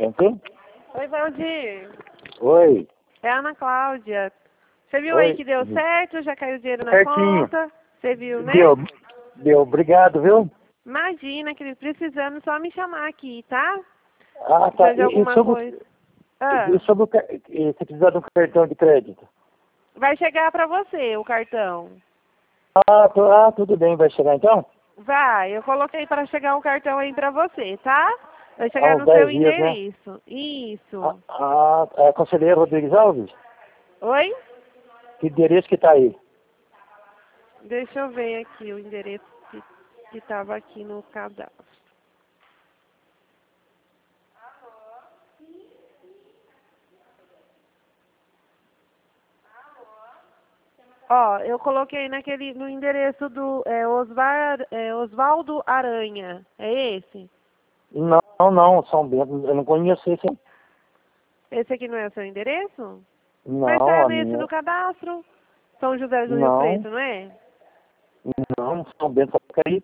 Quem? Oi, Valdir. Oi. É a Ana Cláudia. Você viu Oi. aí que deu certo? Já caiu dinheiro na Certinho. conta? Você viu, né? Deu. Obrigado, viu? Imagina, querido, precisando, só me chamar aqui, tá? Ah, tá. Precisa de alguma coisa. E sobre se precisar de um cartão de crédito? Vai chegar pra você o cartão. Tudo bem. Vai chegar então? Vai, eu coloquei para chegar um cartão aí pra você, tá? Vai Há chegar uns no 10 seu dias, né? endereço. Isso. É Conselheiro Rodrigues Alves? Oi? Que endereço que tá aí? Deixa eu ver aqui o endereço que estava aqui no cadastro. Ó, eu coloquei no endereço do Osvaldo Aranha. É esse? Não, São Bento. Eu não conheço esse. Esse aqui não é o seu endereço? Mas Não, tá a nesse minha. no cadastro. São José do Rio Não, Preto, não é? não, São Bento fica aí.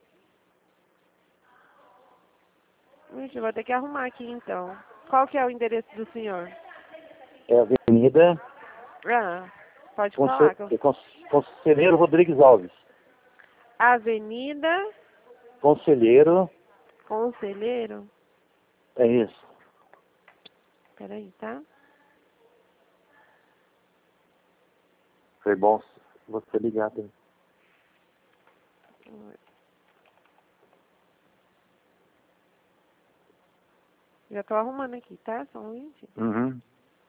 Ixi, eu vou ter que arrumar aqui então. Qual que é o endereço do senhor? É Avenida Ah, pode falar. Conselheiro Rodrigues Alves. Avenida Conselheiro, Conselheiro. é isso. Peraí, tá? Foi bom você ligar também. Já tô arrumando aqui, tá? Só um minutinho. Uhum.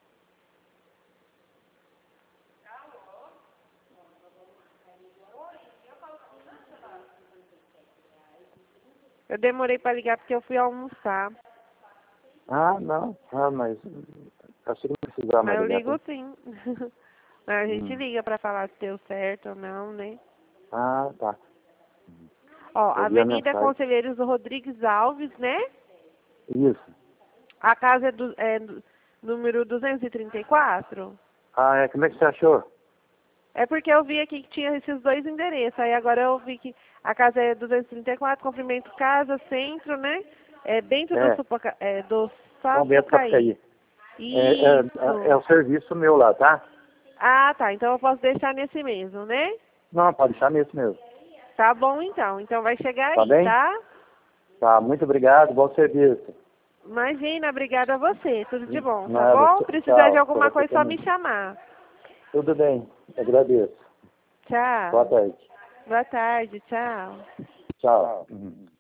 Eu demorei pra ligar porque eu fui almoçar. Não. Mas acho que não precisava Mas mais eu ligar. ligo sim. Mas a gente liga pra falar se deu certo ou não, né? Tá. Ó, Eu vi a Avenida mensagem. Conselheiros Rodrigues Alves, né? Isso. A casa é número 234. Como é que você achou? É porque eu vi aqui que tinha esses dois endereços. Aí agora eu vi que a casa é 234, comprimento casa, centro, né? É dentro do, É, do São Bento Sapucaí. Sapucaí. É Isso. o serviço meu lá, tá? Ah, tá. Então eu posso deixar nesse mesmo, né? Não, pode deixar nisso mesmo. Tá bom então. Então vai chegar Tá aí, bem? tá? Tá, muito obrigado, bom serviço. Imagina, obrigada a você. Tudo de bom, tá Nada, bom? Precisar de tchau, pra alguma você coisa, só também. me chamar. Tudo bem, agradeço. Boa Tchau. tarde. Boa tarde, tchau. Tchau. Uhum.